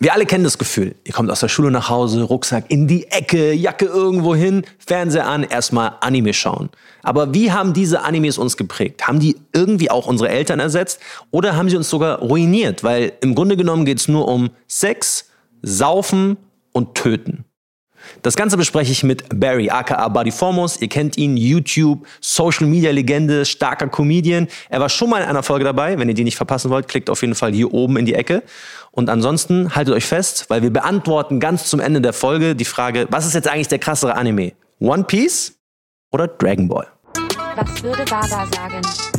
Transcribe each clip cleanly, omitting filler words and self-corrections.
Wir alle kennen das Gefühl. Ihr kommt aus der Schule nach Hause, Rucksack in die Ecke, Jacke irgendwo hin, Fernseher an, erstmal Anime schauen. Aber wie haben diese Animes uns geprägt? Haben die irgendwie auch unsere Eltern ersetzt? Oder haben sie uns sogar ruiniert? Weil im Grunde genommen geht es nur um Sex, Saufen und Töten. Das Ganze bespreche ich mit Barry, aka Buddy Foremost. Ihr kennt ihn, YouTube, Social-Media-Legende, starker Comedian. Er war schon mal in einer Folge dabei. Wenn ihr die nicht verpassen wollt, klickt auf jeden Fall hier oben in die Ecke. Und ansonsten haltet euch fest, weil wir beantworten ganz zum Ende der Folge die Frage, was ist jetzt eigentlich der krassere Anime? One Piece oder Dragon Ball? Was würde Baba sagen?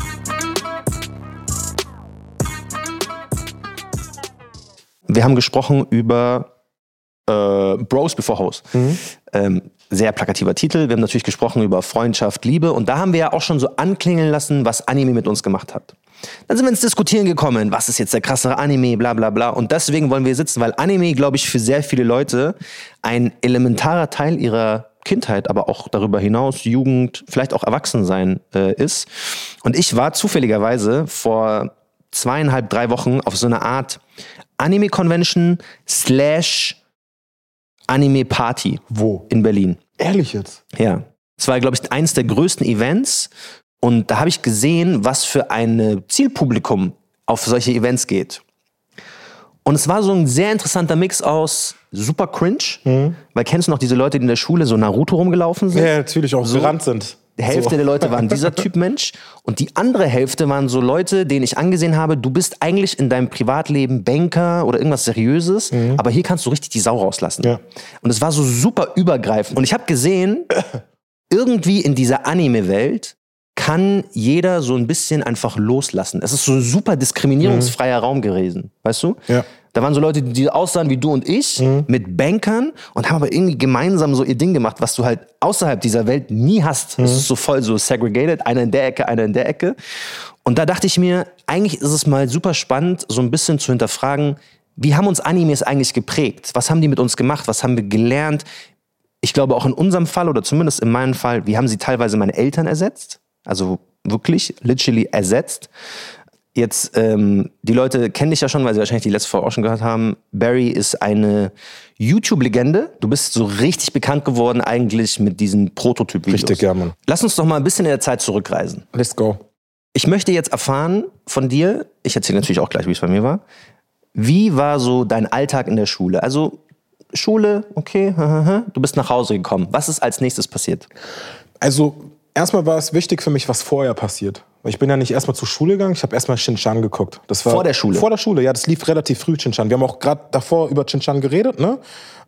Wir haben gesprochen über Bros Before Hoes. Sehr plakativer Titel. Wir haben natürlich gesprochen über Freundschaft, Liebe. Und da haben wir ja auch schon so anklingeln lassen, was Anime mit uns gemacht hat. Dann sind wir ins Diskutieren gekommen, was ist jetzt der krassere Anime, bla bla bla. Und deswegen wollen wir hier sitzen, weil Anime, glaube ich, für sehr viele Leute ein elementarer Teil ihrer Kindheit, aber auch darüber hinaus, Jugend, vielleicht auch Erwachsensein ist. Und ich war zufälligerweise vor 2,5, 3 Wochen auf so einer Art Anime-Convention / Anime-Party. Wo? In Berlin. Ehrlich jetzt? Ja. Es war, glaube ich, eines der größten Events. Und da habe ich gesehen, was für ein Zielpublikum auf solche Events geht. Und es war so ein sehr interessanter Mix aus super cringe. Weil kennst du noch diese Leute, die in der Schule so Naruto rumgelaufen sind? Ja, natürlich auch so gerannt sind. Die Hälfte der Leute waren dieser Typ Mensch und die andere Hälfte waren so Leute, denen ich angesehen habe, du bist eigentlich in deinem Privatleben Banker oder irgendwas Seriöses, aber hier kannst du richtig die Sau rauslassen. Ja. Und es war so super übergreifend. Und ich habe gesehen, irgendwie in dieser Anime-Welt kann jeder so ein bisschen einfach loslassen. Es ist so ein super diskriminierungsfreier Raum gewesen, weißt du? Ja. Da waren so Leute, die aussahen wie du und ich, mit Bankern und haben aber irgendwie gemeinsam so ihr Ding gemacht, was du halt außerhalb dieser Welt nie hast. Es ist so voll so segregated, einer in der Ecke, einer in der Ecke. Und da dachte ich mir, eigentlich ist es mal super spannend, so ein bisschen zu hinterfragen, wie haben uns Animes eigentlich geprägt? Was haben die mit uns gemacht? Was haben wir gelernt? Ich glaube auch in unserem Fall oder zumindest in meinem Fall, wie haben sie teilweise meine Eltern ersetzt? Also wirklich, literally ersetzt. Jetzt, die Leute kennen dich ja schon, weil sie wahrscheinlich die letzte Folge auch schon gehört haben. Barry ist eine YouTube-Legende. Du bist so richtig bekannt geworden eigentlich mit diesen Prototyp-Videos. Richtig, ja, Mann. Lass uns doch mal ein bisschen in der Zeit zurückreisen. Let's go. Ich möchte jetzt erfahren von dir, ich erzähle natürlich auch gleich, wie es bei mir war. Wie war so dein Alltag in der Schule? Also Schule, okay, du bist nach Hause gekommen. Was ist als nächstes passiert? Also erstmal war es wichtig für mich, was vorher passiert. Ich bin ja nicht erstmal zur Schule gegangen, ich habe erstmal Shin-Chan geguckt. Das war vor der Schule? Vor der Schule, ja, das lief relativ früh, Shin-Chan. Wir haben auch gerade davor über Shin-Chan geredet, ne?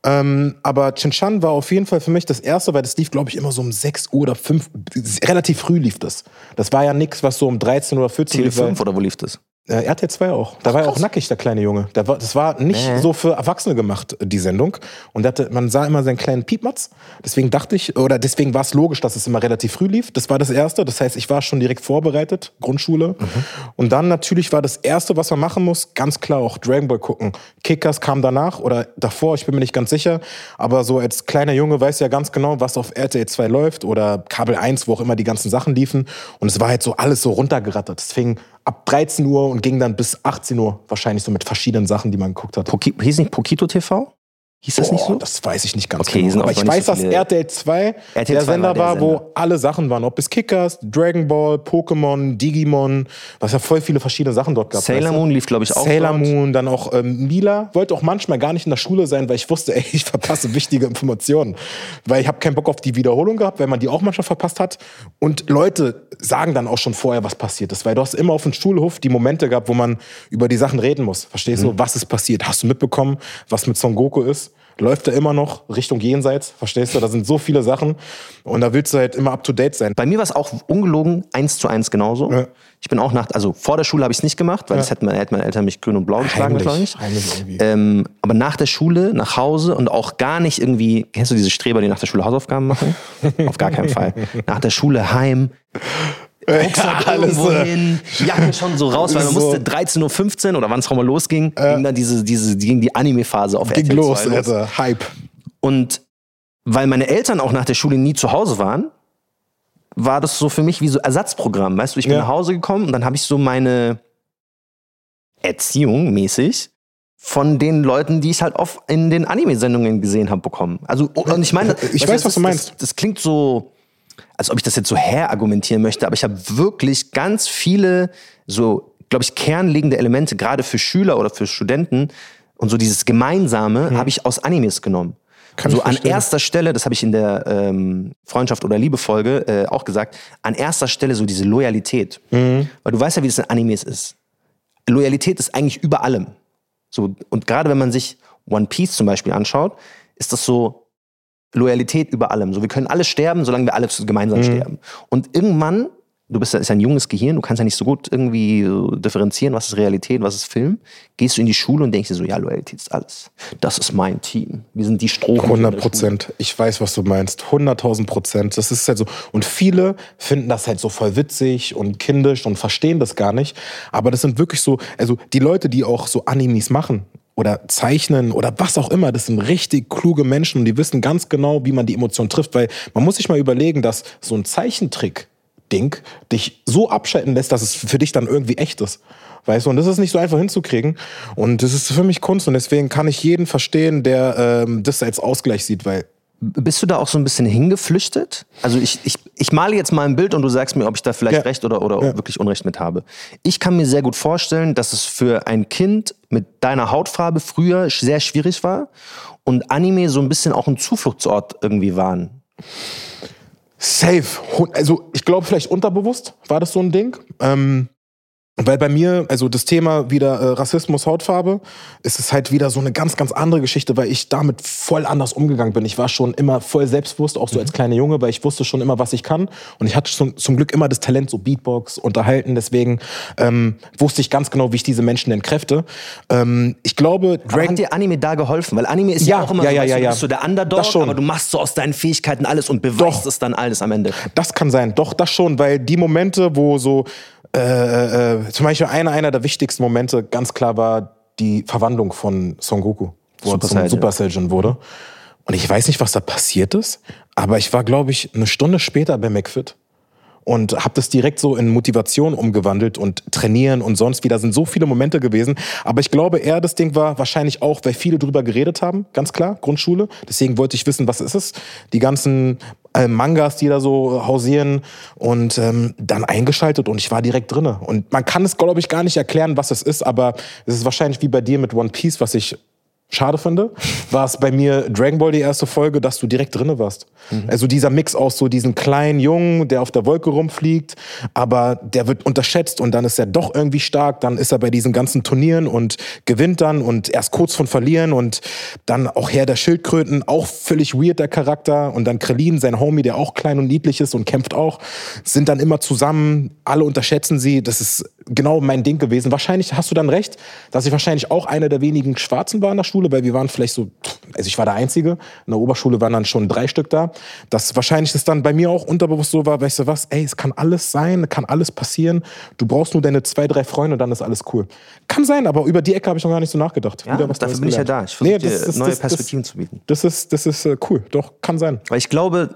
Aber Shin-Chan war auf jeden Fall für mich das Erste, weil das lief, glaube ich, immer so um 6 Uhr oder 5, relativ früh lief das. Das war ja nichts, was so um 13 oder 14 lief. Tele5 oder wo lief das? RTL 2 auch. Da war ja auch nackig, der kleine Junge. Das war nicht so für Erwachsene gemacht, die Sendung. Und man sah immer seinen kleinen Piepmatz. Deswegen war es logisch, dass es immer relativ früh lief. Das war das Erste. Das heißt, ich war schon direkt vorbereitet, Grundschule. Und dann natürlich war das Erste, was man machen muss, ganz klar auch Dragon Ball gucken. Kickers kam danach oder davor, ich bin mir nicht ganz sicher. Aber so als kleiner Junge weiß ja ganz genau, was auf RTL 2 läuft oder Kabel 1, wo auch immer die ganzen Sachen liefen. Und es war halt so alles so runtergerattert. Es fing ab 13 Uhr und ging dann bis 18 Uhr wahrscheinlich so mit verschiedenen Sachen, die man geguckt hat. Hieß nicht Pokito TV? Hieß das nicht so? Das weiß ich nicht ganz genau. Aber ich weiß, dass RTL 2 der Sender war, wo alle Sachen waren. Ob es Kickers, Dragon Ball, Pokémon, Digimon, was ja voll viele verschiedene Sachen dort gab. Sailor Moon lief, glaube ich, auch Sailor Moon, dann auch Mila. Wollte auch manchmal gar nicht in der Schule sein, weil ich wusste, ich verpasse wichtige Informationen. Weil ich habe keinen Bock auf die Wiederholung gehabt, weil man die auch manchmal verpasst hat. Und Leute sagen dann auch schon vorher, was passiert ist. Weil du hast immer auf dem Schulhof die Momente gehabt, wo man über die Sachen reden muss. Verstehst du? Was ist passiert? Hast du mitbekommen, was mit Son Goku ist? Läuft er immer noch Richtung Jenseits, verstehst du? Da sind so viele Sachen und da willst du halt immer up-to-date sein. Bei mir war es auch ungelogen 1:1 genauso. Ja. Ich bin auch vor der Schule habe ich es nicht gemacht, weil das hätten meine Eltern mich grün und blau geschlagen, glaube ich. Aber nach der Schule, nach Hause und auch gar nicht irgendwie, kennst du diese Streber, die nach der Schule Hausaufgaben machen? Auf gar keinen Fall. Nach der Schule heim. Rucksack irgendwo hin, Jacke schon so raus, weil man musste 13:15 Uhr oder wann es auch mal losging, ging dann ging die Anime-Phase auf RTL 2 los. Alter, Hype. Und weil meine Eltern auch nach der Schule nie zu Hause waren, war das so für mich wie so Ersatzprogramm. Weißt du, ich bin nach Hause gekommen und dann habe ich so meine Erziehung mäßig von den Leuten, die ich halt oft in den Anime-Sendungen gesehen habe, bekommen. Also, und ich meine, ich weiß, was du meinst. Das klingt so, als ob ich das jetzt so herargumentieren möchte, aber ich habe wirklich ganz viele so, glaube ich, kernlegende Elemente, gerade für Schüler oder für Studenten und so dieses Gemeinsame habe ich aus Animes genommen. So an erster Stelle, das habe ich in der Freundschaft- oder Liebe-Folge auch gesagt, an erster Stelle so diese Loyalität. Weil du weißt ja, wie das in Animes ist. Loyalität ist eigentlich über allem. So, und gerade wenn man sich One Piece zum Beispiel anschaut, ist das so Loyalität über allem. So, wir können alle sterben, solange wir alle gemeinsam sterben. Und irgendwann, ist ja ein junges Gehirn, du kannst ja nicht so gut irgendwie so differenzieren, was ist Realität, was ist Film. Gehst du in die Schule und denkst dir so, ja, Loyalität ist alles. Das ist mein Team. Wir sind die Strohhüte. 100%. Ich weiß, was du meinst. 100.000%. Das ist halt so. Und viele finden das halt so voll witzig und kindisch und verstehen das gar nicht. Aber das sind wirklich so, also die Leute, die auch so Animes machen oder zeichnen oder was auch immer, das sind richtig kluge Menschen und die wissen ganz genau, wie man die Emotionen trifft. Weil man muss sich mal überlegen, dass so ein Zeichentrick-Ding dich so abschalten lässt, dass es für dich dann irgendwie echt ist. Weißt du, und das ist nicht so einfach hinzukriegen. Und das ist für mich Kunst und deswegen kann ich jeden verstehen, der das als Ausgleich sieht, weil... Bist du da auch so ein bisschen hingeflüchtet? Also ich male jetzt mal ein Bild und du sagst mir, ob ich da vielleicht recht oder wirklich Unrecht mit habe. Ich kann mir sehr gut vorstellen, dass es für ein Kind mit deiner Hautfarbe früher sehr schwierig war und Anime so ein bisschen auch ein Zufluchtsort irgendwie waren. Safe. Also ich glaube vielleicht unterbewusst war das so ein Ding. Weil bei mir, also das Thema wieder Rassismus, Hautfarbe, ist es halt wieder so eine ganz, ganz andere Geschichte, weil ich damit voll anders umgegangen bin. Ich war schon immer voll selbstbewusst, auch so als kleiner Junge, weil ich wusste schon immer, was ich kann. Und ich hatte zum Glück immer das Talent, so Beatbox, unterhalten. Deswegen wusste ich ganz genau, wie ich diese Menschen entkräfte. Ich glaube, hat dir Anime da geholfen? Weil Anime ist ja auch immer so, du bist so der Underdog, aber du machst so aus deinen Fähigkeiten alles und beweist es dann alles am Ende. Das kann sein, doch, das schon, weil die Momente, wo so zum Beispiel einer der wichtigsten Momente ganz klar war die Verwandlung von Son Goku, wo er zum Super Saiyan wurde. Und ich weiß nicht, was da passiert ist, aber ich war, glaube ich, eine Stunde später bei McFit und habe das direkt so in Motivation umgewandelt und trainieren und sonst wie. Da sind so viele Momente gewesen. Aber ich glaube eher, das Ding war wahrscheinlich auch, weil viele drüber geredet haben, ganz klar, Grundschule. Deswegen wollte ich wissen, was ist es? Die ganzen Mangas, die da so hausieren und dann eingeschaltet und ich war direkt drinne. Und man kann es, glaube ich, gar nicht erklären, was es ist, aber es ist wahrscheinlich wie bei dir mit One Piece, was ich schade finde, war es bei mir Dragon Ball die erste Folge, dass du direkt drinne warst. Also dieser Mix aus so diesen kleinen Jungen, der auf der Wolke rumfliegt, aber der wird unterschätzt und dann ist er doch irgendwie stark, dann ist er bei diesen ganzen Turnieren und gewinnt dann und erst kurz von verlieren und dann auch Herr der Schildkröten, auch völlig weird der Charakter und dann Krillin, sein Homie, der auch klein und niedlich ist und kämpft auch, sind dann immer zusammen, alle unterschätzen sie, das ist genau mein Ding gewesen. Wahrscheinlich hast du dann recht, dass ich wahrscheinlich auch einer der wenigen Schwarzen war in der Schule, weil wir waren vielleicht so, also ich war der Einzige, in der Oberschule waren dann schon 3 Stück da, dass wahrscheinlich das dann bei mir auch unterbewusst so war, weißt du was, ey, es kann alles sein, kann alles passieren, du brauchst nur deine 2, 3 Freunde und dann ist alles cool. Kann sein, aber über die Ecke habe ich noch gar nicht so nachgedacht. Ja, dafür bin ich ja da. Ich versuche dir neue Perspektiven zu bieten. Das ist cool, doch, kann sein. Weil ich glaube,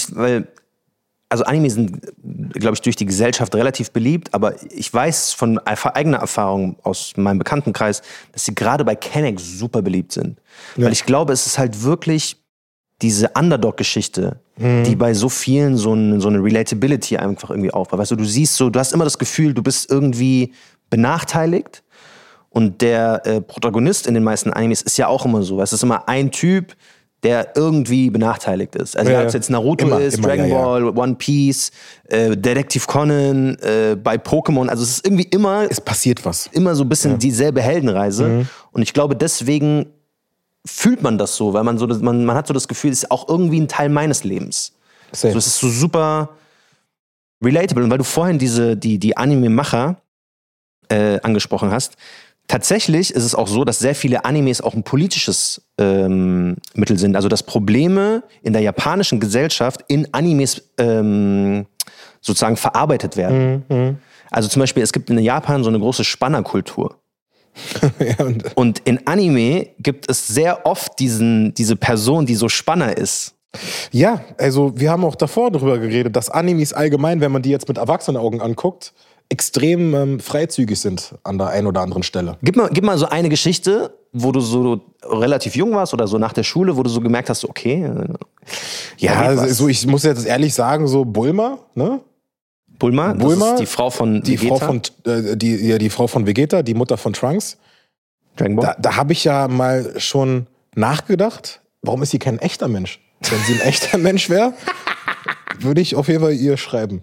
also Anime sind, glaube ich, durch die Gesellschaft relativ beliebt, aber ich weiß von eigener Erfahrung aus meinem Bekanntenkreis, dass sie gerade bei Kennex super beliebt sind. Ja. Weil ich glaube, es ist halt wirklich diese Underdog-Geschichte, die bei so vielen so eine Relatability einfach irgendwie aufbaut. Weißt du, du siehst so, du hast immer das Gefühl, du bist irgendwie benachteiligt und der Protagonist in den meisten Animes ist ja auch immer so. Es ist immer ein Typ, der irgendwie benachteiligt ist. Also ob es jetzt Naruto ist, Dragon Ball, One Piece, Detektiv Conan, bei Pokémon, also es ist irgendwie immer... Es passiert was. Immer so ein bisschen dieselbe Heldenreise. Und ich glaube, deswegen fühlt man das so, weil man hat so das Gefühl, es ist auch irgendwie ein Teil meines Lebens. So, es ist so super relatable. Und weil du vorhin die Anime-Macher angesprochen hast, tatsächlich ist es auch so, dass sehr viele Animes auch ein politisches Mittel sind. Also dass Probleme in der japanischen Gesellschaft in Animes sozusagen verarbeitet werden. Also zum Beispiel, es gibt in Japan so eine große Spannerkultur. Ja, und in Anime gibt es sehr oft diese Person, die so Spanner ist. Ja, also wir haben auch davor darüber geredet, dass Animes allgemein, wenn man die jetzt mit Erwachsenenaugen anguckt, extrem freizügig sind an der einen oder anderen Stelle. Gib mal so eine Geschichte, wo du so relativ jung warst oder so nach der Schule, wo du so gemerkt hast, okay. Ja, so ich muss jetzt ehrlich sagen, so Bulma, ne? Bulma, das ist die Frau von Vegeta. Die Frau von Vegeta, die Mutter von Trunks. Dragon Ball. Da habe ich ja mal schon nachgedacht, warum ist sie kein echter Mensch? Wenn sie ein echter Mensch wäre, würde ich auf jeden Fall ihr schreiben.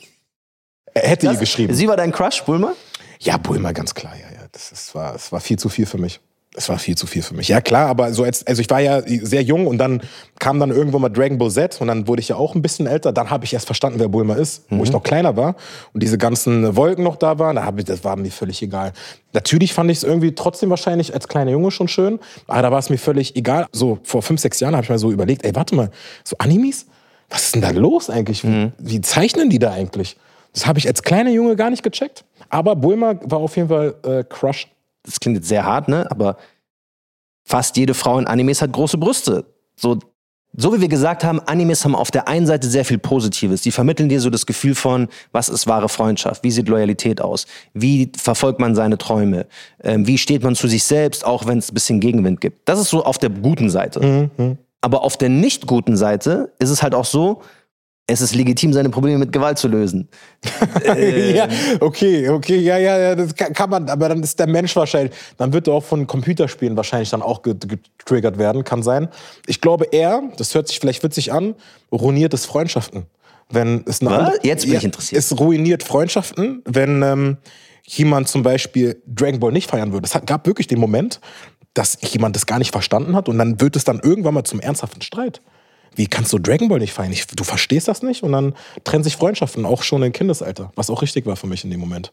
Hätte ihr geschrieben. Sie war dein Crush, Bulma? Ja, Bulma, ganz klar, ja. Es war viel zu viel für mich. Es war viel zu viel für mich. Ja, klar, aber so also ich war ja sehr jung und dann kam dann irgendwann mal Dragon Ball Z und dann wurde ich ja auch ein bisschen älter. Dann habe ich erst verstanden, wer Bulma ist, wo ich noch kleiner war und diese ganzen Wolken noch da waren. Das war mir völlig egal. Natürlich fand ich es irgendwie trotzdem wahrscheinlich als kleiner Junge schon schön, aber da war es mir völlig egal. So vor 5, 6 Jahren habe ich mal so überlegt, ey, warte mal, so Animes? Was ist denn da los eigentlich? Wie zeichnen die da eigentlich? Das habe ich als kleiner Junge gar nicht gecheckt. Aber Bulma war auf jeden Fall Crush. Das klingt jetzt sehr hart, ne? Aber fast jede Frau in Animes hat große Brüste. So wie wir gesagt haben, Animes haben auf der einen Seite sehr viel Positives. Die vermitteln dir so das Gefühl von, was ist wahre Freundschaft? Wie sieht Loyalität aus? Wie verfolgt man seine Träume? Wie steht man zu sich selbst, auch wenn es ein bisschen Gegenwind gibt? Das ist so auf der guten Seite. Aber auf der nicht guten Seite ist es halt auch so, es ist legitim, seine Probleme mit Gewalt zu lösen. Ja, okay, ja, das kann man, aber dann ist der Mensch wahrscheinlich, dann wird er auch von Computerspielen wahrscheinlich dann auch getriggert werden, kann sein. Ich glaube das hört sich vielleicht witzig an, ruiniert es Freundschaften. Wenn es Jetzt bin ich interessiert. Es ruiniert Freundschaften, wenn jemand zum Beispiel Dragon Ball nicht feiern würde. Es gab wirklich den Moment, dass jemand das gar nicht verstanden hat und dann wird es dann irgendwann mal zum ernsthaften Streit. Wie kannst du Dragon Ball nicht feiern? Du verstehst das nicht? Und dann trennen sich Freundschaften, auch schon im Kindesalter. Was auch richtig war für mich in dem Moment.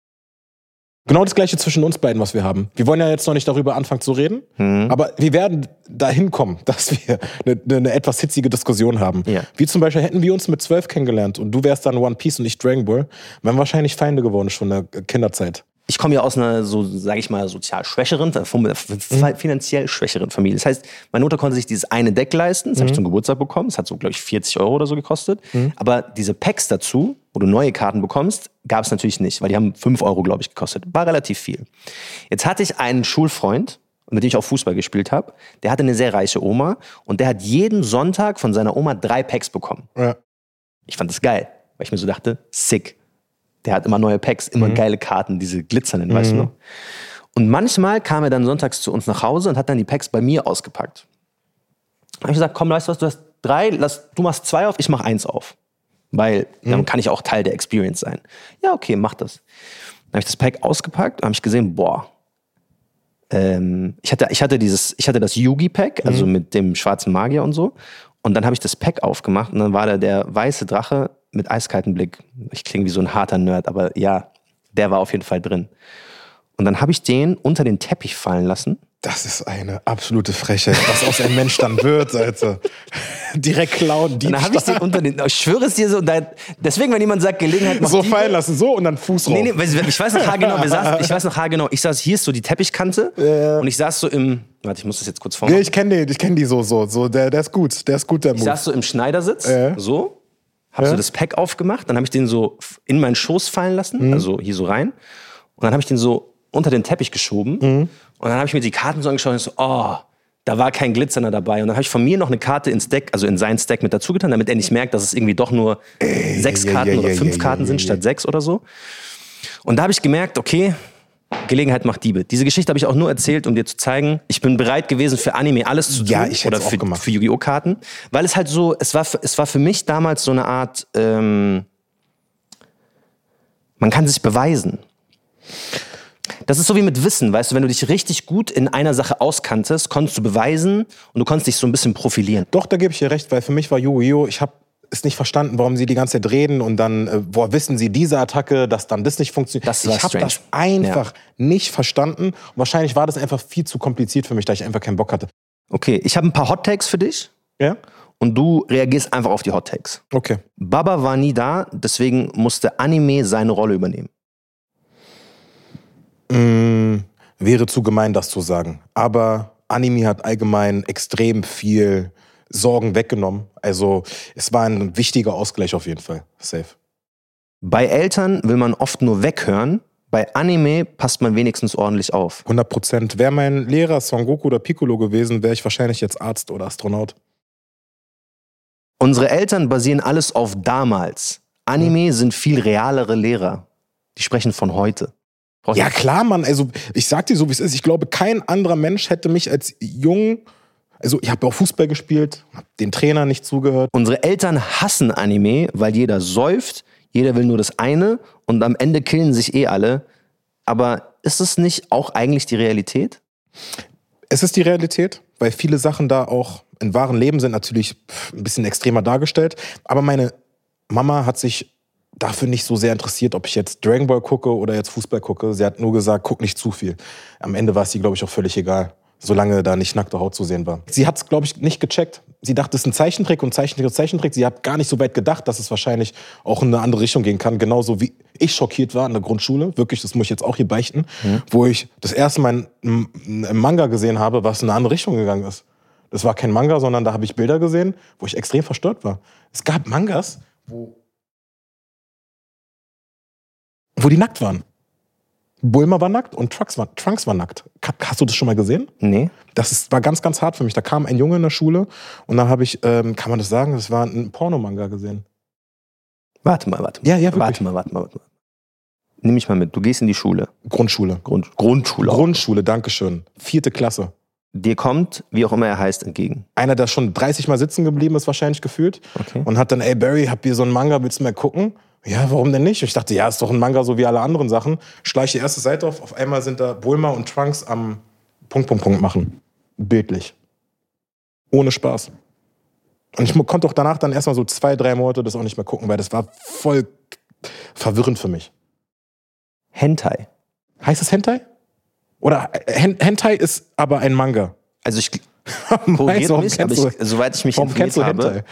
Genau das Gleiche zwischen uns beiden, was wir haben. Wir wollen ja jetzt noch nicht darüber anfangen zu reden, aber wir werden dahin kommen, dass wir eine etwas hitzige Diskussion haben. Ja. Wie zum Beispiel hätten wir uns mit 12 kennengelernt und du wärst dann One Piece und ich Dragon Ball, wären wahrscheinlich Feinde geworden schon in der Kinderzeit. Ich komme ja aus einer, so sage ich mal, sozial schwächeren, finanziell schwächeren Familie. Das heißt, meine Mutter konnte sich dieses eine Deck leisten, das habe ich zum Geburtstag bekommen, das hat so, glaube ich, 40 € oder so gekostet. Aber diese Packs dazu, wo du neue Karten bekommst, gab es natürlich nicht, weil die haben 5 €, glaube ich, gekostet. War relativ viel. Jetzt hatte ich einen Schulfreund, mit dem ich auch Fußball gespielt habe, der hatte eine sehr reiche Oma und der hat jeden Sonntag von seiner Oma 3 Packs bekommen. Ja. Ich fand das geil, weil ich mir so dachte, sick. Der hat immer neue Packs, immer geile Karten, diese glitzernden, weißt du noch? Und manchmal kam er dann sonntags zu uns nach Hause und hat dann die Packs bei mir ausgepackt. Da habe ich gesagt, komm, weißt du was, du hast 3, du machst 2 auf, ich mach 1 auf. Weil dann kann ich auch Teil der Experience sein. Ja, okay, mach das. Dann habe ich das Pack ausgepackt und habe ich gesehen, boah. Ich hatte das Yugi-Pack, also mit dem schwarzen Magier und so. Und dann habe ich das Pack aufgemacht und dann war da der weiße Drache mit eiskaltem Blick. Ich klinge wie so ein harter Nerd, aber ja, der war auf jeden Fall drin. Und dann habe ich den unter den Teppich fallen lassen. Das ist eine absolute Frechheit, was aus einem Mensch dann wird, Alter. Direkt klauen, Diebstahl. Dann habe ich den unter den, ich schwöre es dir so, deswegen, wenn jemand sagt, Gelegenheit macht so Diebe, fallen lassen, so und dann Fuß rauf. Nee, ich weiß noch haargenau, ich saß, hier ist so die Teppichkante und ich saß so warte, ich muss das jetzt kurz vormachen. Nee, ich kenn die so, der ist gut, der Move. Ich saß so im Schneidersitz, so, hab so das Pack aufgemacht, dann habe ich den so in meinen Schoß fallen lassen, also hier so rein und dann habe ich den so unter den Teppich geschoben und dann habe ich mir die Karten so angeschaut und so, da war kein Glitzerner dabei. Und dann habe ich von mir noch eine Karte ins Deck, also in sein Stack mit dazu getan, damit er nicht merkt, dass es irgendwie doch nur 6 Karten oder 5 Karten sind statt 6 oder so. Und da habe ich gemerkt, okay, Gelegenheit macht Diebe. Diese Geschichte habe ich auch nur erzählt, um dir zu zeigen, ich bin bereit gewesen für Anime alles zu tun. Ja, ich hätte oder es auch gemacht. Für Yu-Gi-Oh! Karten. Weil es halt so, es war für mich damals so eine Art, man kann sich beweisen. Das ist so wie mit Wissen, weißt du, wenn du dich richtig gut in einer Sache auskanntest, konntest du beweisen und du konntest dich so ein bisschen profilieren. Doch, da gebe ich dir recht, weil für mich war Yu-Gi-Oh! Ich habe es nicht verstanden, warum sie die ganze Zeit reden und dann, woher wissen sie diese Attacke, dass dann das nicht funktioniert. Ich habe das einfach nicht verstanden und wahrscheinlich war das einfach viel zu kompliziert für mich, da ich einfach keinen Bock hatte. Okay, ich habe ein paar Hot Takes für dich. Ja? Und du reagierst einfach auf die Hot Takes. Okay. Baba war nie da, deswegen musste Anime seine Rolle übernehmen. Wäre zu gemein, das zu sagen. Aber Anime hat allgemein extrem viel Sorgen weggenommen. Also es war ein wichtiger Ausgleich auf jeden Fall. Safe. Bei Eltern will man oft nur weghören. Bei Anime passt man wenigstens ordentlich auf. 100%. Wäre mein Lehrer Son Goku oder Piccolo gewesen, wäre ich wahrscheinlich jetzt Arzt oder Astronaut. Unsere Eltern basieren alles auf damals. Anime sind viel realere Lehrer. Die sprechen von heute. Ja klar, Mann. Also ich sag dir so, wie es ist. Ich glaube, kein anderer Mensch hätte mich als Jung... Also ich habe auch Fußball gespielt, habe den Trainer nicht zugehört. Unsere Eltern hassen Anime, weil jeder säuft, jeder will nur das eine und am Ende killen sich alle. Aber ist es nicht auch eigentlich die Realität? Es ist die Realität, weil viele Sachen da auch in wahren Leben sind natürlich ein bisschen extremer dargestellt. Aber meine Mama hat sich dafür nicht so sehr interessiert, ob ich jetzt Dragon Ball gucke oder jetzt Fußball gucke. Sie hat nur gesagt, guck nicht zu viel. Am Ende war es ihr, glaube ich, auch völlig egal. Solange da nicht nackte Haut zu sehen war. Sie hat es, glaube ich, nicht gecheckt. Sie dachte, es ist ein Zeichentrick und Zeichentrick ist Zeichentrick. Sie hat gar nicht so weit gedacht, dass es wahrscheinlich auch in eine andere Richtung gehen kann. Genauso wie ich schockiert war in der Grundschule. Wirklich, das muss ich jetzt auch hier beichten. Wo ich das erste Mal einen Manga gesehen habe, was in eine andere Richtung gegangen ist. Das war kein Manga, sondern da habe ich Bilder gesehen, wo ich extrem verstört war. Es gab Mangas, wo die nackt waren. Bulma war nackt und Trunks war nackt. Hast du das schon mal gesehen? Nee. War ganz, ganz hart für mich. Da kam ein Junge in der Schule und da habe ich, kann man das sagen, das war ein Pornomanga gesehen. Warte mal. Ja, wirklich. Warte mal. Nimm mich mal mit. Du gehst in die Schule. Grundschule. Grundschule. Grundschule, dankeschön. 4. Klasse. Dir kommt, wie auch immer er heißt, entgegen. Einer, der schon 30 Mal sitzen geblieben ist, wahrscheinlich gefühlt. Okay. Und hat dann, ey Barry, hab hier so einen Manga, willst du mal gucken? Ja, warum denn nicht? Und ich dachte, ja, ist doch ein Manga so wie alle anderen Sachen. Schleiche die erste Seite auf einmal sind da Bulma und Trunks am Punkt machen. Bildlich. Ohne Spaß. Und ich konnte auch danach dann erstmal so 2-3 Monate das auch nicht mehr gucken, weil das war voll verwirrend für mich. Hentai. Heißt es Hentai? Oder Hentai ist aber ein Manga. Also ich korrigiert mich, aber soweit ich mich informiert habe. Hentai?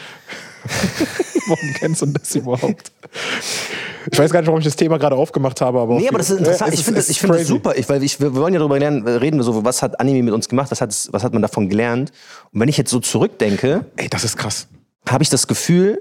Warum kennst du das überhaupt? Ich weiß gar nicht, warum ich das Thema gerade aufgemacht habe. Aber nee, aber das ist interessant. Ich finde das super. Wir wollen ja darüber reden, so, was hat Anime mit uns gemacht, was hat man davon gelernt. Und wenn ich jetzt so zurückdenke, ey, das ist krass. Habe ich das Gefühl,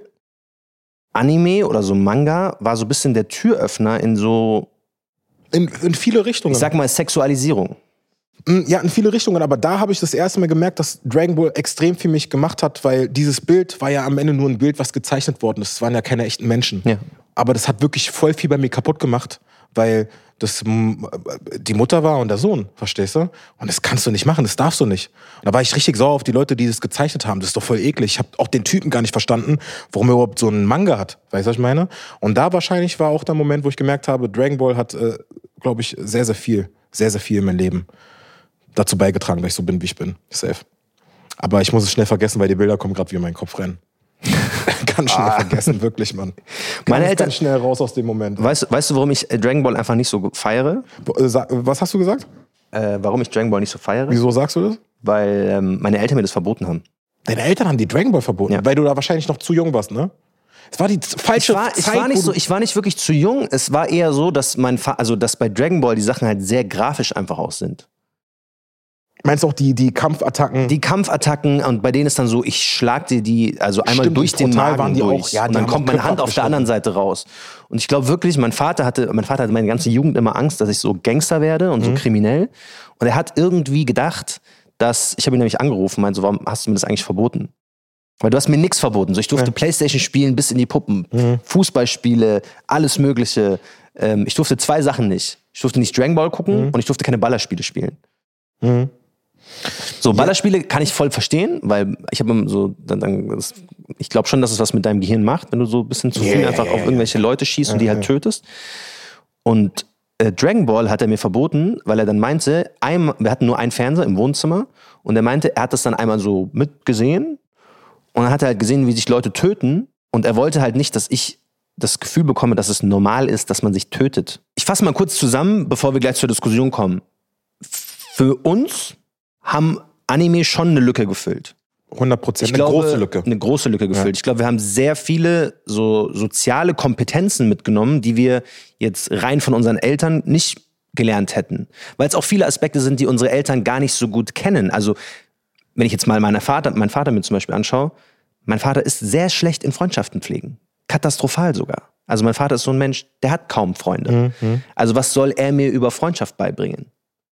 Anime oder so Manga war so ein bisschen der Türöffner in so... In viele Richtungen. Ich sag mal Sexualisierung. Ja, in viele Richtungen, aber da habe ich das erste Mal gemerkt, dass Dragon Ball extrem für mich gemacht hat, weil dieses Bild war ja am Ende nur ein Bild, was gezeichnet worden ist. Es waren ja keine echten Menschen. Ja. Aber das hat wirklich voll viel bei mir kaputt gemacht, weil das die Mutter war und der Sohn, verstehst du? Und das kannst du nicht machen, das darfst du nicht. Und da war ich richtig sauer auf die Leute, die das gezeichnet haben. Das ist doch voll eklig. Ich habe auch den Typen gar nicht verstanden, warum er überhaupt so einen Manga hat. Weißt du, was ich meine? Und da wahrscheinlich war auch der Moment, wo ich gemerkt habe, Dragon Ball hat, glaube ich, sehr, sehr viel in meinem Leben dazu beigetragen, dass ich so bin, wie ich bin. Safe. Aber ich muss es schnell vergessen, weil die Bilder kommen gerade wie in meinen Kopf rennen. Ganz schnell vergessen, wirklich, Mann. Meine Eltern ganz schnell raus aus dem Moment. Weißt du, warum ich Dragon Ball einfach nicht so feiere? Was hast du gesagt? Warum ich Dragon Ball nicht so feiere? Wieso sagst du das? Weil meine Eltern mir das verboten haben. Deine Eltern haben die Dragon Ball verboten? Ja. Weil du da wahrscheinlich noch zu jung warst, ne? Es war die falsche Zeit. Ich war nicht wirklich zu jung. Es war eher so, dass dass bei Dragon Ball die Sachen halt sehr grafisch einfach aus sind. Meinst du auch die Kampfattacken? Die Kampfattacken, und bei denen ist dann so, ich schlag dir die, also einmal Stimmt, durch den Magen waren die durch. Auch, ja, und dann kommt meine Hand auf der anderen Seite raus. Und ich glaube wirklich, mein Vater hatte meine ganze Jugend immer Angst, dass ich so Gangster werde und so kriminell. Und er hat irgendwie gedacht, ich habe ihn nämlich angerufen, meinte so, warum hast du mir das eigentlich verboten? Weil du hast mir nichts verboten. So, ich durfte Playstation spielen bis in die Puppen, Fußballspiele, alles Mögliche. Ich durfte 2 Sachen nicht. Ich durfte nicht Dragon Ball gucken und ich durfte keine Ballerspiele spielen. So, Ballerspiele kann ich voll verstehen, weil ich habe so, ich glaube schon, dass es was mit deinem Gehirn macht, wenn du so ein bisschen zu viel auf irgendwelche Leute schießt und die halt tötest. Und Dragon Ball hat er mir verboten, weil er dann meinte, wir hatten nur einen Fernseher im Wohnzimmer und er meinte, er hat das dann einmal so mitgesehen und dann hat er halt gesehen, wie sich Leute töten und er wollte halt nicht, dass ich das Gefühl bekomme, dass es normal ist, dass man sich tötet. Ich fasse mal kurz zusammen, bevor wir gleich zur Diskussion kommen. Für uns haben Anime schon eine Lücke gefüllt. 100%, große Lücke. Eine große Lücke gefüllt. Ja. Ich glaube, wir haben sehr viele so soziale Kompetenzen mitgenommen, die wir jetzt rein von unseren Eltern nicht gelernt hätten. Weil es auch viele Aspekte sind, die unsere Eltern gar nicht so gut kennen. Also, wenn ich jetzt mal meinen Vater mir zum Beispiel anschaue, mein Vater ist sehr schlecht in Freundschaften pflegen. Katastrophal sogar. Also mein Vater ist so ein Mensch, der hat kaum Freunde. Also was soll er mir über Freundschaft beibringen?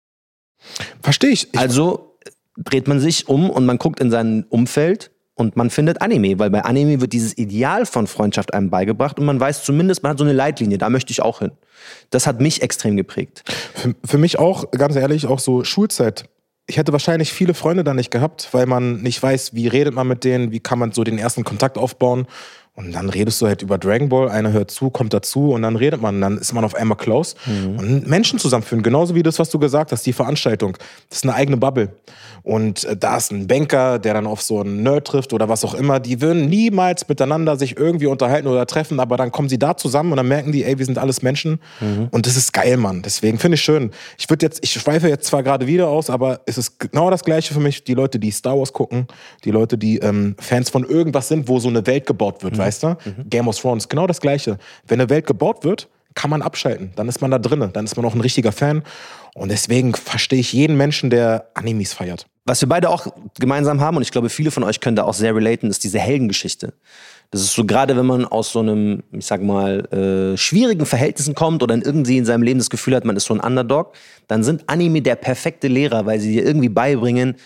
Verstehe ich. Also dreht man sich um und man guckt in sein Umfeld und man findet Anime, weil bei Anime wird dieses Ideal von Freundschaft einem beigebracht und man weiß zumindest, man hat so eine Leitlinie, da möchte ich auch hin. Das hat mich extrem geprägt. Für mich auch, ganz ehrlich, auch so Schulzeit. Ich hätte wahrscheinlich viele Freunde da nicht gehabt, weil man nicht weiß, wie redet man mit denen, wie kann man so den ersten Kontakt aufbauen. Und dann redest du halt über Dragon Ball, einer hört zu, kommt dazu und dann redet man. Dann ist man auf einmal close. Und Menschen zusammenführen, genauso wie das, was du gesagt hast, die Veranstaltung. Das ist eine eigene Bubble. Und da ist ein Banker, der dann auf so einen Nerd trifft oder was auch immer. Die würden niemals miteinander sich irgendwie unterhalten oder treffen, aber dann kommen sie da zusammen und dann merken die, ey, wir sind alles Menschen. Und das ist geil, Mann. Deswegen finde ich schön. Ich schweife jetzt zwar gerade wieder aus, aber es ist genau das Gleiche für mich. Die Leute, die Star Wars gucken, die Leute, die Fans von irgendwas sind, wo so eine Welt gebaut wird, weißt du? Game of Thrones, genau das Gleiche. Wenn eine Welt gebaut wird, kann man abschalten. Dann ist man da drin. Dann ist man auch ein richtiger Fan. Und deswegen verstehe ich jeden Menschen, der Animes feiert. Was wir beide auch gemeinsam haben, und ich glaube, viele von euch können da auch sehr relaten, ist diese Heldengeschichte. Das ist so, gerade wenn man aus so einem, ich sag mal, schwierigen Verhältnissen kommt oder irgendwie in seinem Leben das Gefühl hat, man ist so ein Underdog, dann sind Anime der perfekte Lehrer, weil sie dir irgendwie beibringen,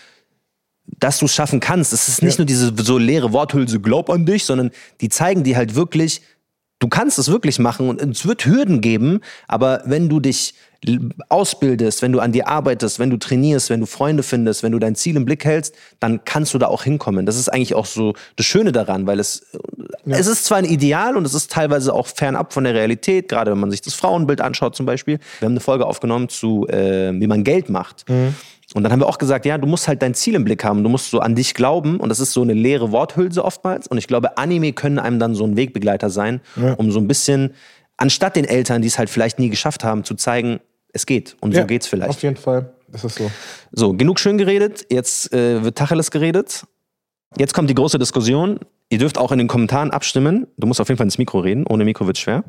dass du es schaffen kannst. Es ist nicht nur diese so leere Worthülse, glaub an dich, sondern die zeigen dir halt wirklich, du kannst es wirklich machen und es wird Hürden geben, aber wenn du dich ausbildest, wenn du an dir arbeitest, wenn du trainierst, wenn du Freunde findest, wenn du dein Ziel im Blick hältst, dann kannst du da auch hinkommen. Das ist eigentlich auch so das Schöne daran, weil es ist zwar ein Ideal und es ist teilweise auch fernab von der Realität, gerade wenn man sich das Frauenbild anschaut zum Beispiel. Wir haben eine Folge aufgenommen zu, wie man Geld macht. Und dann haben wir auch gesagt, ja, du musst halt dein Ziel im Blick haben, du musst so an dich glauben und das ist so eine leere Worthülse oftmals und ich glaube, Anime können einem dann so ein Wegbegleiter sein, um so ein bisschen, anstatt den Eltern, die es halt vielleicht nie geschafft haben, zu zeigen, es geht und so geht's vielleicht. Auf jeden Fall, das ist so. So, genug schön geredet, jetzt wird Tacheles geredet. Jetzt kommt die große Diskussion, ihr dürft auch in den Kommentaren abstimmen, du musst auf jeden Fall ins Mikro reden, ohne Mikro wird's schwer.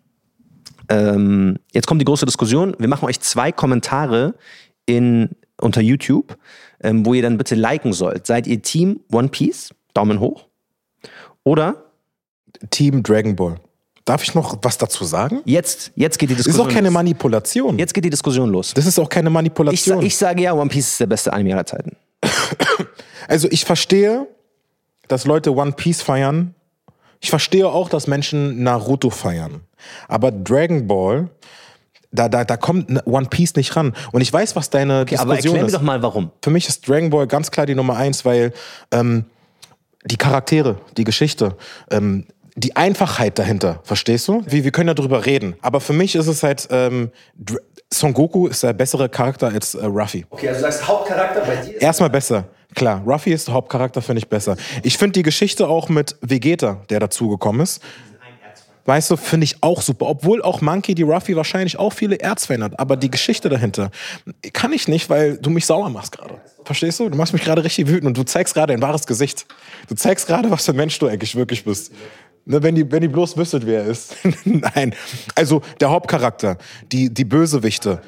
Jetzt kommt die große Diskussion, wir machen euch 2 Kommentare unter YouTube, wo ihr dann bitte liken sollt. Seid ihr Team One Piece? Daumen hoch. Oder Team Dragon Ball. Darf ich noch was dazu sagen? Jetzt geht die Diskussion los. Das ist auch keine Manipulation. Jetzt geht die Diskussion los. Das ist auch keine Manipulation. Ich sage ja, One Piece ist der beste Anime aller Zeiten. Also ich verstehe, dass Leute One Piece feiern. Ich verstehe auch, dass Menschen Naruto feiern. Aber Dragon Ball, da kommt One Piece nicht ran. Und ich weiß, was deine Diskussion ist. Aber erklär mir doch mal, warum. Für mich ist Dragon Ball ganz klar die Nummer 1, weil die Charaktere, die Geschichte, die Einfachheit dahinter, verstehst du? Wir können ja drüber reden. Aber für mich ist es halt, Son Goku ist der bessere Charakter als Ruffy. Okay, also du sagst Hauptcharakter bei dir ist erstmal besser. Klar, Ruffy ist der Hauptcharakter, finde ich besser. Ich finde die Geschichte auch mit Vegeta, der dazugekommen ist, weißt du, finde ich auch super. Obwohl auch Monkey D. Ruffy wahrscheinlich auch viele Erzfans hat. Aber die Geschichte dahinter kann ich nicht, weil du mich sauer machst gerade. Verstehst du? Du machst mich gerade richtig wütend und du zeigst gerade ein wahres Gesicht. Du zeigst gerade, was für ein Mensch du eigentlich wirklich bist. Wenn die bloß wüsstet, wer er ist. Nein. Also der Hauptcharakter, die Bösewichte,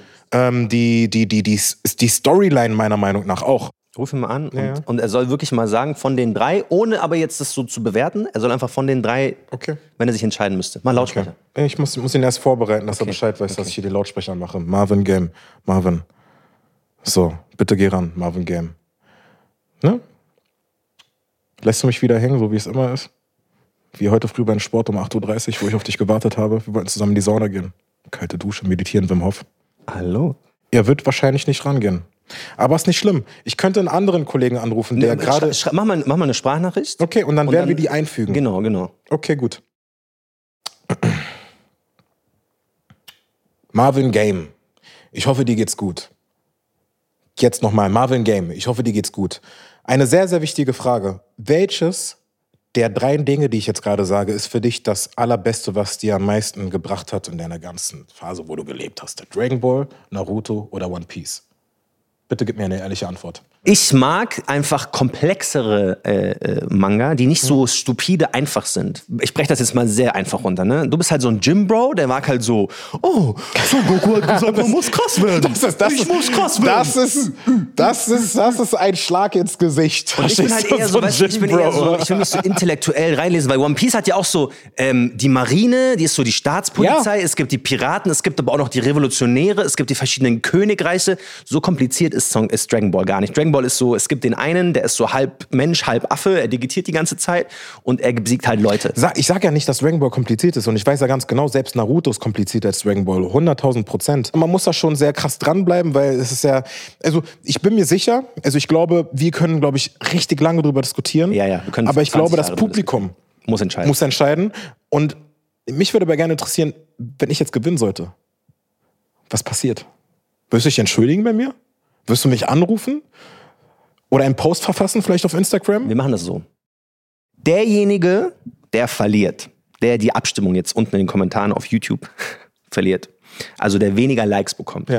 die Storyline meiner Meinung nach auch. Ruf ihn mal an und er soll wirklich mal sagen, von den 3, ohne aber jetzt das so zu bewerten, er soll einfach von den 3, wenn er sich entscheiden müsste. Mal Lautsprecher. Okay. Ich muss ihn erst vorbereiten, dass er Bescheid weiß, dass ich hier die Lautsprecher mache. Marvin Game. Marvin. So, bitte geh ran, Marvin Game. Ne? Lässt du mich wieder hängen, so wie es immer ist? Wie heute früh beim Sport um 8.30 Uhr, wo ich auf dich gewartet habe. Wir wollten zusammen in die Sauna gehen. Kalte Dusche, meditieren, Wim Hof. Hallo. Er wird wahrscheinlich nicht rangehen. Aber ist nicht schlimm. Ich könnte einen anderen Kollegen anrufen, der gerade... Mach mal eine Sprachnachricht. Okay, und dann werden wir die einfügen. Genau. Okay, gut. Marvin Game. Ich hoffe, dir geht's gut. Jetzt nochmal. Marvin Game. Ich hoffe, dir geht's gut. Eine sehr, sehr wichtige Frage. Welches der 3 Dinge, die ich jetzt gerade sage, ist für dich das Allerbeste, was dir am meisten gebracht hat in deiner ganzen Phase, wo du gelebt hast? Dragon Ball, Naruto oder One Piece? Bitte gib mir eine ehrliche Antwort. Ich mag einfach komplexere Manga, die nicht so stupide einfach sind. Ich breche das jetzt mal sehr einfach runter. Ne? Du bist halt so ein Gym-Bro, der mag halt so, Son Goku hat gesagt, man muss krass werden. Ich muss krass werden. Das ist ein Schlag ins Gesicht. Und ich bin halt eher so, weißt du, ich will mich so intellektuell reinlesen, weil One Piece hat ja auch so die Marine, die ist so die Staatspolizei, es gibt die Piraten, es gibt aber auch noch die Revolutionäre, es gibt die verschiedenen Königreiche. So kompliziert ist Dragon Ball gar nicht. Dragon Ball ist so, es gibt den einen, der ist so halb Mensch, halb Affe, er digitiert die ganze Zeit und er besiegt halt Leute. Ich sag ja nicht, dass Dragon Ball kompliziert ist und ich weiß ja ganz genau, selbst Naruto ist komplizierter als Dragon Ball, 100.000%. Man muss da schon sehr krass dranbleiben, weil es ist ja, also ich bin mir sicher, also ich glaube, wir können, glaube ich, richtig lange drüber diskutieren, wir können aber ich glaube, das Publikum muss entscheiden und mich würde aber gerne interessieren, wenn ich jetzt gewinnen sollte, was passiert? Wirst du dich entschuldigen bei mir? Wirst du mich anrufen? Oder einen Post verfassen, vielleicht auf Instagram? Wir machen das so. Derjenige, der verliert, der die Abstimmung jetzt unten in den Kommentaren auf YouTube verliert, also der weniger Likes bekommt,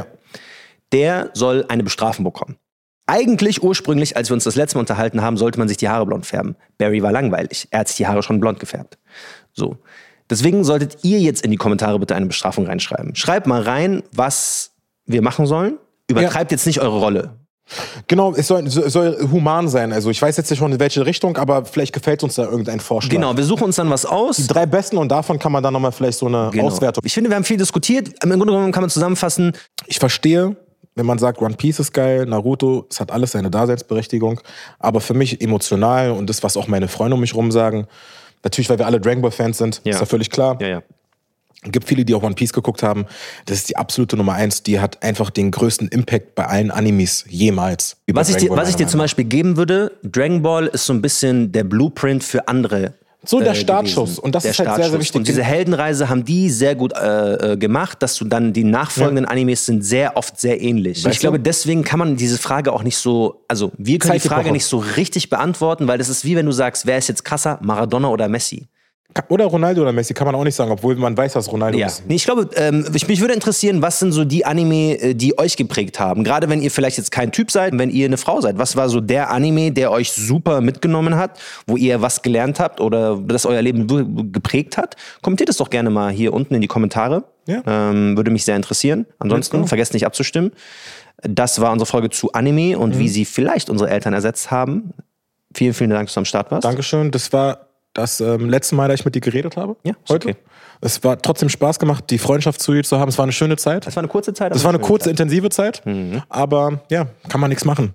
der soll eine Bestrafung bekommen. Eigentlich ursprünglich, als wir uns das letzte Mal unterhalten haben, sollte man sich die Haare blond färben. Barry war langweilig. Er hat sich die Haare schon blond gefärbt. So. Deswegen solltet ihr jetzt in die Kommentare bitte eine Bestrafung reinschreiben. Schreibt mal rein, was wir machen sollen. Übertreibt jetzt nicht eure Rolle. Genau, es soll human sein. Also ich weiß jetzt nicht schon in welche Richtung, aber vielleicht gefällt uns da irgendein Vorschlag. Genau, wir suchen uns dann was aus. Die 3 besten und davon kann man dann nochmal vielleicht so eine Auswertung. Ich finde, wir haben viel diskutiert. Im Grunde genommen kann man zusammenfassen. Ich verstehe, wenn man sagt, One Piece ist geil, Naruto, es hat alles seine Daseinsberechtigung. Aber für mich emotional und das, was auch meine Freunde um mich rum sagen, natürlich, weil wir alle Dragon Ball Fans sind, ist ja völlig klar. Ja. Es gibt viele, die auch One Piece geguckt haben. Das ist die absolute Nummer 1. Die hat einfach den größten Impact bei allen Animes jemals. Was ich dir zum Beispiel geben würde, Dragon Ball ist so ein bisschen der Blueprint für andere. So der Startschuss. Und das ist halt sehr, sehr wichtig. Und diese Heldenreise haben die sehr gut gemacht, dass du dann die nachfolgenden Animes sind sehr oft sehr ähnlich. Ich glaube, deswegen kann man diese Frage auch nicht so, also wir können die Frage nicht so richtig beantworten, weil das ist wie wenn du sagst, wer ist jetzt krasser, Maradona oder Messi? Oder Ronaldo oder Messi, kann man auch nicht sagen, obwohl man weiß, was Ronaldo ist. Nee, ich glaube, mich würde interessieren, was sind so die Anime, die euch geprägt haben? Gerade wenn ihr vielleicht jetzt kein Typ seid, wenn ihr eine Frau seid. Was war so der Anime, der euch super mitgenommen hat, wo ihr was gelernt habt oder das euer Leben geprägt hat? Kommentiert es doch gerne mal hier unten in die Kommentare. Ja. Würde mich sehr interessieren. Ansonsten vergesst nicht abzustimmen. Das war unsere Folge zu Anime und wie sie vielleicht unsere Eltern ersetzt haben. Vielen, vielen Dank, dass du am Start warst. Dankeschön. Das war das letzte Mal, da ich mit dir geredet habe. Ja, heute. Okay. Es war trotzdem Spaß gemacht, die Freundschaft zu dir zu haben. Es war eine schöne Zeit. Es war eine kurze Zeit. Es war eine kurze, intensive Zeit. Aber ja, kann man nichts machen.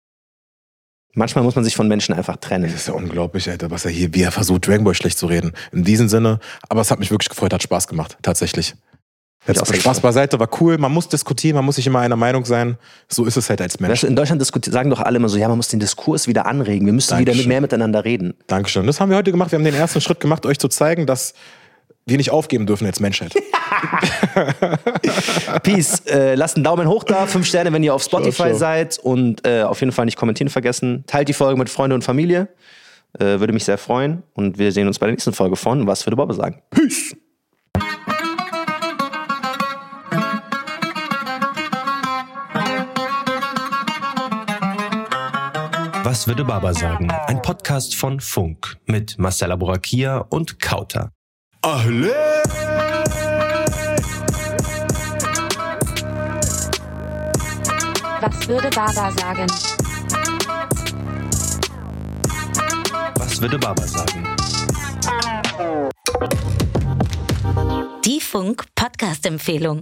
Manchmal muss man sich von Menschen einfach trennen. Das ist ja unglaublich, Alter, was er hier, wie er versucht, Dragon Ball schlecht zu reden. In diesem Sinne. Aber es hat mich wirklich gefreut, hat Spaß gemacht. Tatsächlich. Jetzt Spaß beiseite, war cool. Man muss diskutieren, man muss nicht immer einer Meinung sein. So ist es halt als Mensch. Weißt du, in Deutschland sagen doch alle immer so, ja, man muss den Diskurs wieder anregen. Wir müssen wieder mehr miteinander reden. Dankeschön. Das haben wir heute gemacht. Wir haben den ersten Schritt gemacht, euch zu zeigen, dass wir nicht aufgeben dürfen als Menschheit. Peace. Lasst einen Daumen hoch da, 5 Sterne, wenn ihr auf Spotify seid. Und auf jeden Fall nicht kommentieren vergessen. Teilt die Folge mit Freunden und Familie. Würde mich sehr freuen. Und wir sehen uns bei der nächsten Folge von Was würde Bobbe sagen. Peace. Was würde Baba sagen? Ein Podcast von Funk mit Marcella Borakia und Kauter. Ahle! Was würde Baba sagen? Was würde Baba sagen? Die Funk-Podcast-Empfehlung.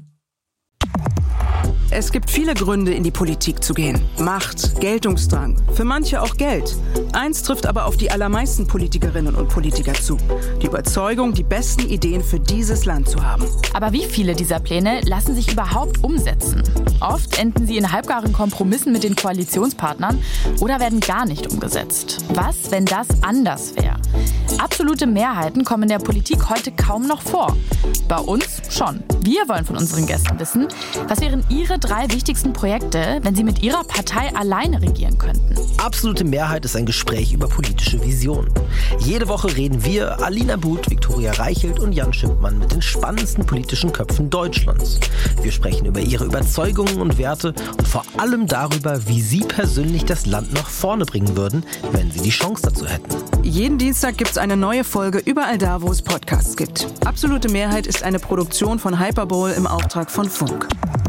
Es gibt viele Gründe, in die Politik zu gehen. Macht, Geltungsdrang, für manche auch Geld. Eins trifft aber auf die allermeisten Politikerinnen und Politiker zu. Die Überzeugung, die besten Ideen für dieses Land zu haben. Aber wie viele dieser Pläne lassen sich überhaupt umsetzen? Oft enden sie in halbgaren Kompromissen mit den Koalitionspartnern oder werden gar nicht umgesetzt. Was, wenn das anders wäre? Absolute Mehrheiten kommen in der Politik heute kaum noch vor. Bei uns schon. Wir wollen von unseren Gästen wissen, was wären ihre 3 wichtigsten Projekte, wenn sie mit ihrer Partei alleine regieren könnten. Absolute Mehrheit ist ein Gespräch über politische Visionen. Jede Woche reden wir, Alina But, Viktoria Reichelt und Jan Schimpmann, mit den spannendsten politischen Köpfen Deutschlands. Wir sprechen über ihre Überzeugungen und Werte und vor allem darüber, wie sie persönlich das Land nach vorne bringen würden, wenn sie die Chance dazu hätten. Jeden Dienstag gibt es eine neue Folge überall da, wo es Podcasts gibt. Absolute Mehrheit ist eine Produktion von Hyperbowl im Auftrag von Funk.